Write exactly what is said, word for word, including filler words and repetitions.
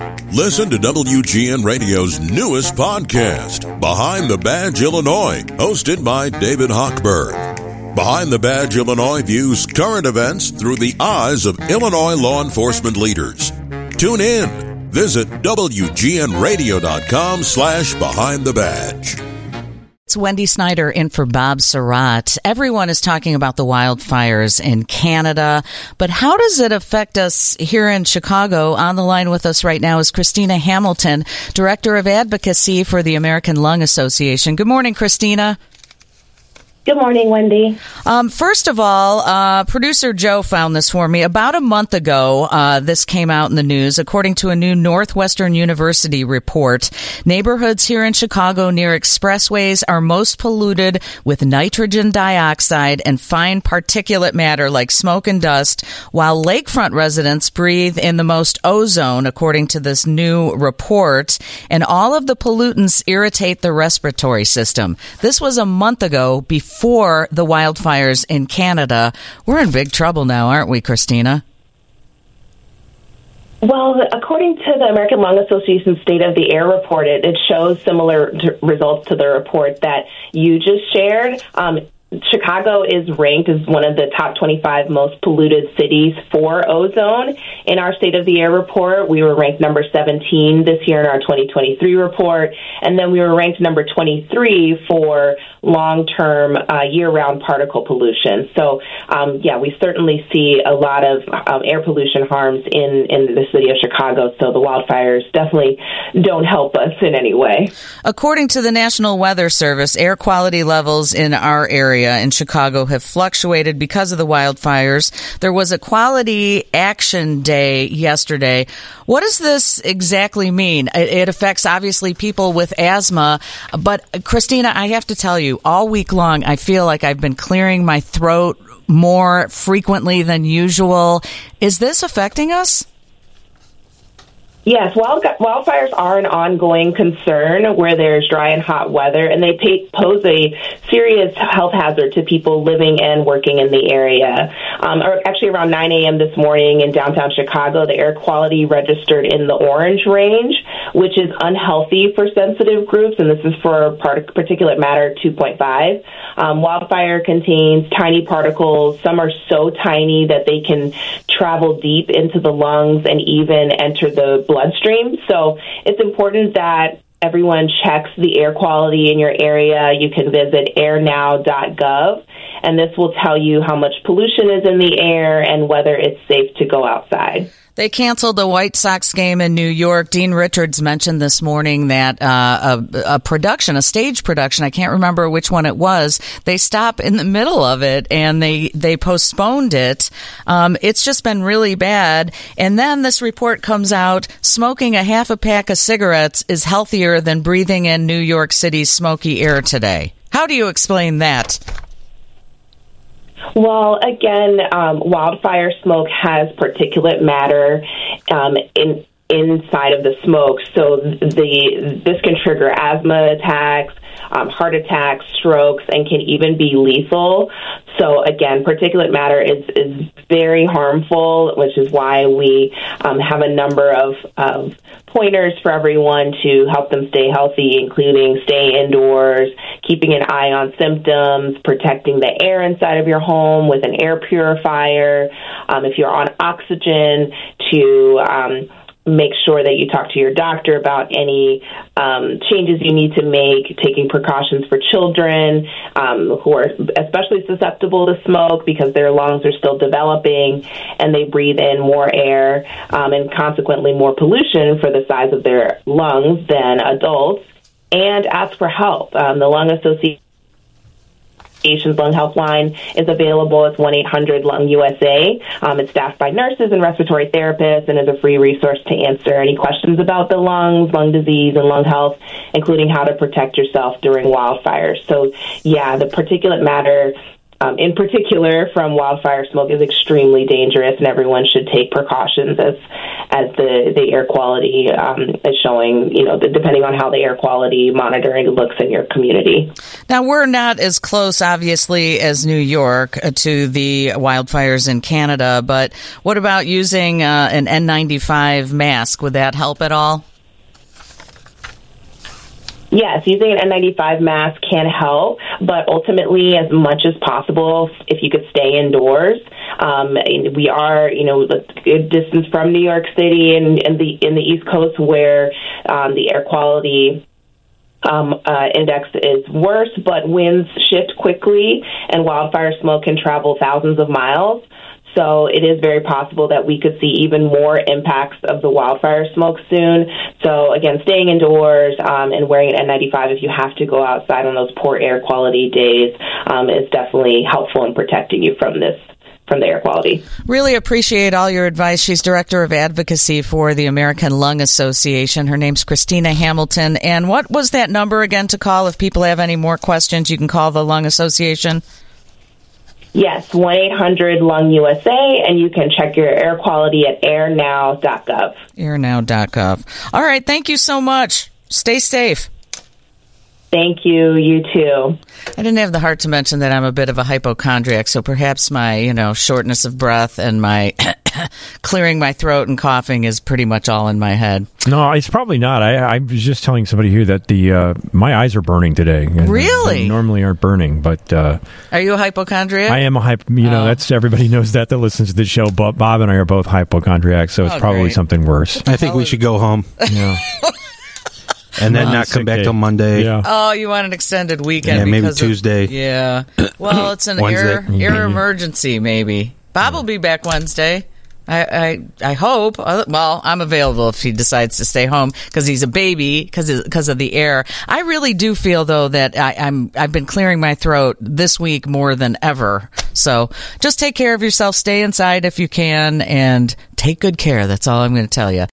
Listen to W G N Radio's newest podcast, Behind the Badge Illinois, hosted by David Hochberg. Behind the Badge Illinois views current events through the eyes of Illinois law enforcement leaders. Tune in. Visit W G N radio dot com slash behind the badge. It's Wendy Snyder in for Bob Surratt. Everyone is talking about the wildfires in Canada, but how does it affect us here in Chicago? On the line with us right now is Christina Hamilton, Director of Advocacy for the American Lung Association. Good morning, Christina. Good morning, Wendy. Um, first of all, uh, producer Joe found this for me. About a month ago, uh, this came out in the news. According to a new Northwestern University report, neighborhoods here in Chicago near expressways are most polluted with nitrogen dioxide and fine particulate matter like smoke and dust, while lakefront residents breathe in the most ozone, according to this new report. And all of the pollutants irritate the respiratory system. This was a month ago before For the wildfires in Canada. We're in big trouble now, aren't we, Christina? Well, according to the American Lung Association's State of the Air report, it, it shows similar to results to the report that you just shared. Um, Chicago is ranked as one of the top twenty-five most polluted cities for ozone. In our State of the Air report, we were ranked number seventeen this year in our twenty twenty-three report, and then we were ranked number twenty-three for long-term, uh, year-round particle pollution. So, um, yeah, we certainly see a lot of um, air pollution harms in, in the city of Chicago, so the wildfires definitely don't help us in any way. According to the National Weather Service, air quality levels in our area in Chicago have fluctuated because of the wildfires. There was a Quality Action Day yesterday. What does this exactly mean? It affects, obviously, people with asthma. But, Christina, I have to tell you, all week long, I feel like I've been clearing my throat more frequently than usual. Is this affecting us? Yes, wild, wildfires are an ongoing concern where there's dry and hot weather, and they pay, pose a serious health hazard to people living and working in the area. Um, or actually, around nine a.m. this morning in downtown Chicago, the air quality registered in the orange range, which is unhealthy for sensitive groups, and this is for part- particulate matter two point five. Um, wildfire contains tiny particles. Some are so tiny that they can travel deep into the lungs and even enter the bloodstream. So it's important that everyone checks the air quality in your area. You can visit air now dot gov, and this will tell you how much pollution is in the air and whether it's safe to go outside. They canceled the White Sox game in New York. Dean Richards mentioned this morning that uh, a, a production, a stage production, I can't remember which one it was, they stopped in the middle of it and they, they postponed it. Um, it's just been really bad. And then this report comes out, smoking a half a pack of cigarettes is healthier than breathing in New York City's smoky air today. How do you explain that? Well, again, um, wildfire smoke has particulate matter um, in inside of the smoke, so the this can trigger asthma attacks, um, heart attacks, strokes, and can even be lethal. So again, particulate matter is, is very harmful, which is why we um, have a number of, of pointers for everyone to help them stay healthy, including staying indoors, keeping an eye on symptoms, protecting the air inside of your home with an air purifier. Um, if you're on oxygen, to um, make sure that you talk to your doctor about any um, changes you need to make, taking precautions for children um, who are especially susceptible to smoke because their lungs are still developing and they breathe in more air um, and consequently more pollution for the size of their lungs than adults, and ask for help. Um, the Lung Association Lung Helpline is available. It's one eight hundred lung U S A. Um, it's staffed by nurses and respiratory therapists and is a free resource to answer any questions about the lungs, lung disease, and lung health, including how to protect yourself during wildfires. So, yeah, the particulate matter um, in particular from wildfire smoke is extremely dangerous, and everyone should take precautions as as the, the air quality um, is showing, you know, the, depending on how the air quality monitoring looks in your community. Now, we're not as close, obviously, as New York to the wildfires in Canada, but what about using uh, an N ninety-five mask? Would that help at all? Yes, using an N ninety-five mask can help, but ultimately, as much as possible, if you could stay indoors. Um, we are, you know, a good distance from New York City and, and the in the East Coast, where um, the air quality um, uh, index is worse, but winds shift quickly, and wildfire smoke can travel thousands of miles. So it is very possible that we could see even more impacts of the wildfire smoke soon. So again, staying indoors um, and wearing an N ninety-five if you have to go outside on those poor air quality days um, is definitely helpful in protecting you from this, from the air quality. Really appreciate all your advice. She's Director of Advocacy for the American Lung Association. Her name's Christina Hamilton. And what was that number again to call if people have any more questions? You can call the Lung Association. Yes, one eight hundred lung U S A, and you can check your air quality at air now dot gov. air now dot gov. All right, thank you so much. Stay safe. Thank you. You too. I didn't have the heart to mention that I'm a bit of a hypochondriac, so perhaps my, you know, shortness of breath and my clearing my throat and coughing is pretty much all in my head. No, it's probably not. I, I was just telling somebody here that the uh, my eyes are burning today. Really? They normally aren't burning, but uh, are you a hypochondriac? I am a hypo. You know, oh. that's everybody knows that that listens to the show. But Bob and I are both hypochondriacs, so it's oh, probably great. something worse. I think we should go home. Yeah. And then not come back day. till Monday. Yeah. Oh, you want an extended weekend? Yeah, maybe because Tuesday. Of, yeah. Well, it's an air, air emergency, maybe. Bob will be back Wednesday. I, I, I hope. Well, I'm available if he decides to stay home because he's a baby because because of the air. I really do feel though that I, I'm I've been clearing my throat this week more than ever. So just take care of yourself. Stay inside if you can, and take good care. That's all I'm going to tell you.